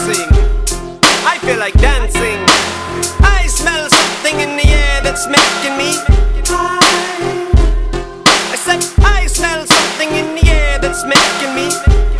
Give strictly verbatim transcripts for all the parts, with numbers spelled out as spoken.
dancing. I feel like dancing. I smell something in the air that's making me high. I said I smell something in the air that's making me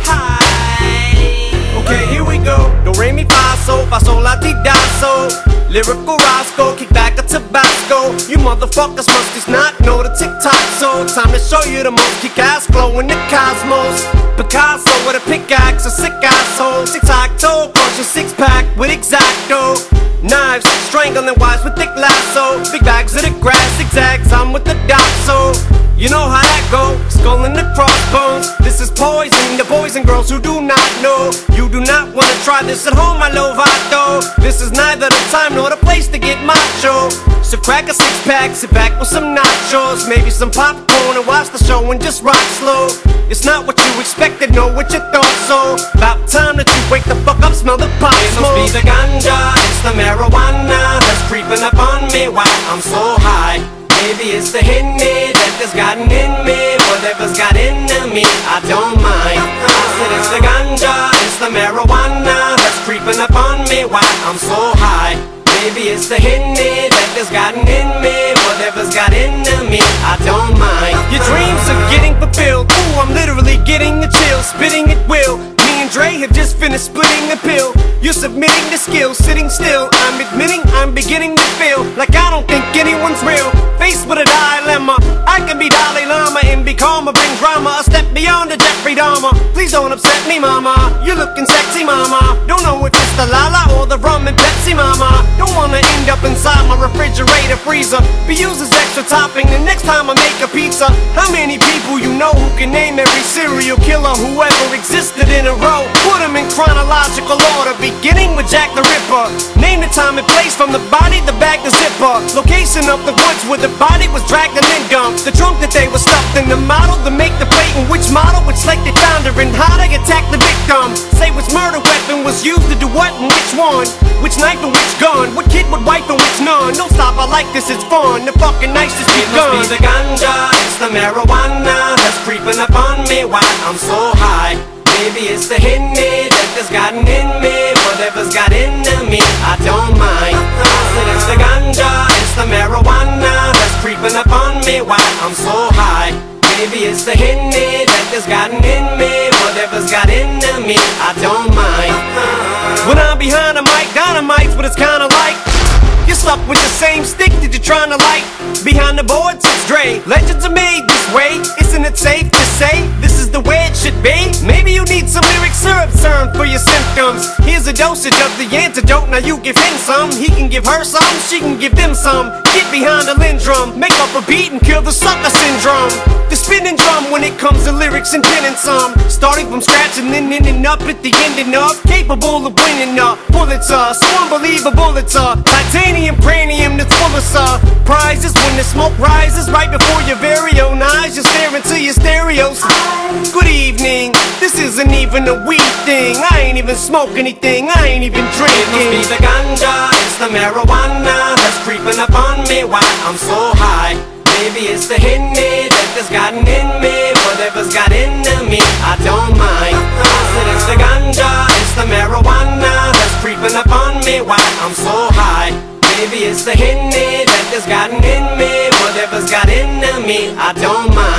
high. Okay, here we go. Do re mi fa sol, fa sol la ti da sol. Lyrical Roscoe, kick back a Tabasco. You motherfuckers must just not know the TikTok. So time to show you the most kick-ass glow in the cosmos. Picasso with a pickaxe, a sick asshole. Tic-tac-toe, punch a six-pack with X-Acto. Knives, strangling wives with thick lasso. Big bags of the grass, zigzags, I'm with the dot. So you know how that go, skull in the crossbones. This is poison, the boys and girls who do not know. You do not want to try this at home, my Lovato. This is neither the time nor the place to get macho. So crack a six-pack, sit back with some nachos, maybe some popcorn, and watch the show and just rock slow. It's not what you expected, know what you thought. So about time that you wake the fuck up, smell the pot smoke. It must be the ganja, it's the marijuana that's creeping up on me while I'm so high. Maybe it's the Henny that has gotten in me. Whatever's got into me, I don't mind. I said it's the ganja, it's the marijuana that's creeping up on me while I'm so high. Maybe it's the Henny that has gotten in me. Whatever's got into me, I don't mind. Your dreams are getting fulfilled. Ooh, I'm literally getting the chills, spitting at will. Me and Dre have just finished splitting the pill. You're submitting the skills, sitting still. I'm admitting I'm beginning to feel like I don't think anyone's real. Faced with a dilemma, I can be Dalai Lama and be calmer, bring drama, a step beyond the Jeffrey Dahmer. Please don't upset me, mama. You're looking sexy, mama. Don't know if it's the Lala or the rum and Pepsi, mama. Don't wanna end up inside my refrigerator freezer. Be used as extra topping the next time I make a pizza. How many people you know who can name every serial killer who ever existed in a row? Put them in chronological order, beginning with Jack the Ripper. Name the time and place, from the body, the bag, the zipper. Location of the woods where the body was dragged and then dumped. The trunk that they were stuffed in, the model to make the plate, and which model, which lake they found her, and how they attacked the victim. Say which murder weapon was used to do what and which one, which knife and which gun, what kid would wipe and which none. Don't stop, I like this, it's fun. The fucking nice just keep going. It must be the ganja, it's the marijuana that's creeping up on me while I'm so high. Maybe it's the Henny that has gotten in me. Whatever's got into me, I don't mind. I said it's the ganja, it's the marijuana that's creeping up on me while I'm so high. Maybe it's the Henny that has gotten in me. Whatever's got into me, I don't mind. When I'm behind a mic, dynamite's what it's kinda like. You're stuck with the same stick that you're trying to light. Behind the board sits Dre. Legends are made this way. Isn't it safe to say this is the way it should be? Maybe you need some lyric syrup serum for your symptoms. Here's a dosage of the antidote. Now you give him some, he can give her some, she can give them some. Get behind the lindrum, make up a beat and kill the sucker syndrome. The spinning drum when it comes to lyrics and penning some. Starting from scratch and then ending up at the ending of. Capable of winning a Pulitzer, so unbelievable it's a titanium cranium that's full of surprises. When the smoke rises right before your very own eyes, you're staring to your stereos. Good evening, this isn't even a weed thing. I ain't even smoke anything, I ain't even drinking. It must be the ganja, it's the marijuana that's creeping up on me while I'm so high. Maybe it's the Henny that has gotten in me. Whatever's got into me, I don't mind. I said it's the ganja, it's the marijuana that's creeping up on me while I'm so high. Maybe it's the Henny that has gotten in me. Whatever's got into me, I don't mind.